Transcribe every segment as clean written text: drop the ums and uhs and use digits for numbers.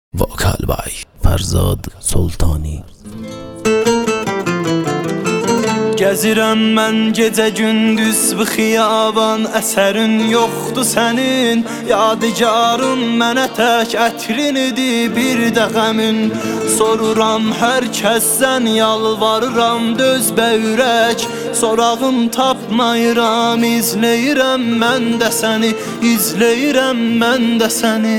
Vokal by Ferzad Sultani. Gəzirəm mən gecə gündüz bu xiyaban, əsərin yoxdur sənin, yadigarın mənə tək ətrinidi bir də qəmin. Soruram hər kəsdən, yalvarıram döz bəyrək, sorağım tapmayıram, izləyirəm mən də səni, izləyirəm mən də səni.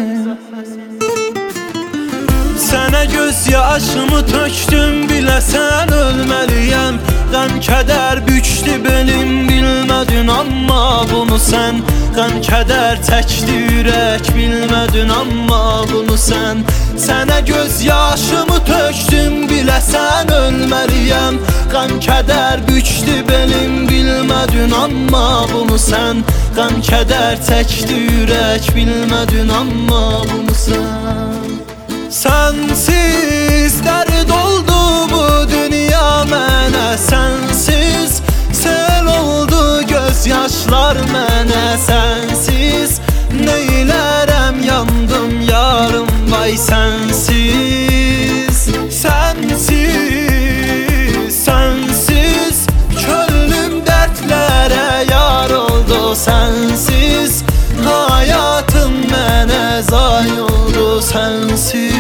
Sənə göz yaşımı tökdüm, biləsən ölməliyəm. Qəm kədər bükdü belim, bilmədin amma bunu sən. Qəm kədər çəkdi ürək, bilmədin amma bunu sən. Sənə göz yaşımı tökdüm, biləsən ölməliyəm. Qəm kədər bükdü belim, bilmədin amma bunu sən. Qəm kədər çəkdi ürək, bilmədin amma bunu sən. Sensiz dert oldu bu dünya mənə, sensiz sel oldu gözyaşlar mənə, sensiz neylərəm, yandım yarım, vay sensiz. Sensiz, sensiz çölüm dertlere yar oldu, sensiz hayatım mənə zay oldu, sensiz.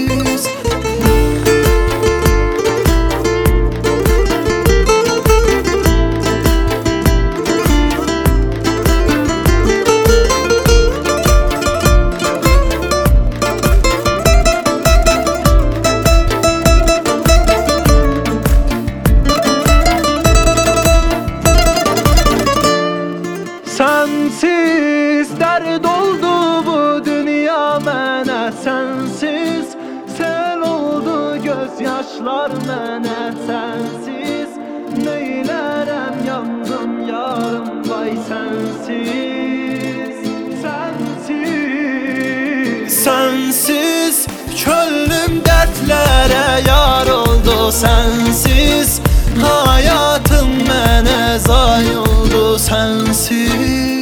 Sensiz dert oldu bu dünya mənə, sensiz sel oldu gözyaşlar mənə, sensiz neylərəm, yandım yarım, vay sensiz. Sensiz, sensiz çölüm dertlere yar oldu, sensiz hayatım mənə zay oldu, sensiz.